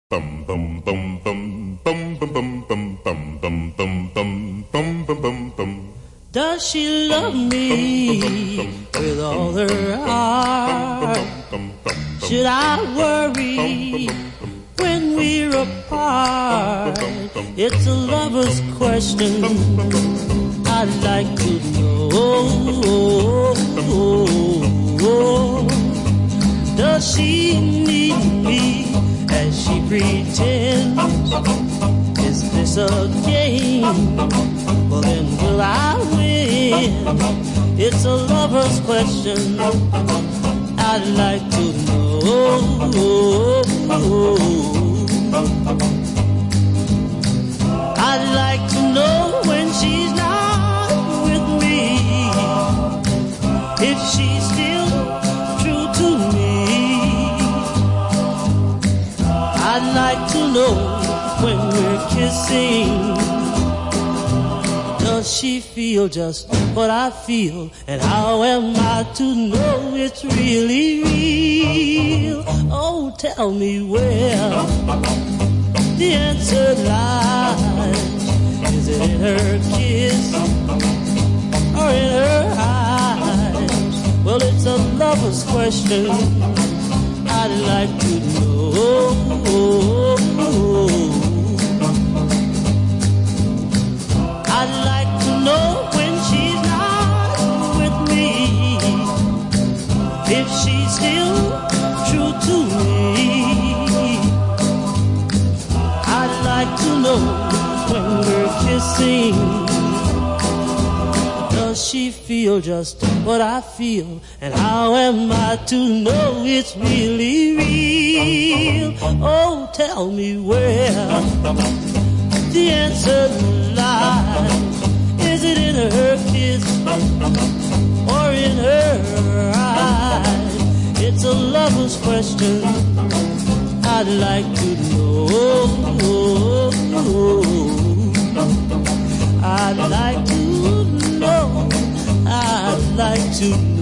Bum bum bum bum bum bum bum bum bum bum bum bum bum bum bum bum. Does she love me with all her heart? Should I worry when we're apart? It's a lover's question I'd like to know. Does she need me as she pretends? Is this a game? Well, then will I win? It's a lover's question I'd like to know. I'd like to know when she's not with me, if she's still true to me. I'd like to know when we're kissing, does she feel just what I feel? And how am I to know it's really real? Oh, tell me where the answer lies. Is it in her kiss or in her eyes? Well, it's a lover's question I'd like to know. I'd like to know when she's not with me, if she's still true to me. I'd like to know when we're kissing, does she feel just what I feel? And how am I to know it's really real? Oh, tell me where the answer lies. Is it in her kiss or in her eyes? It's a lover's question I'd like to know. I'd like to know. I'd like to know.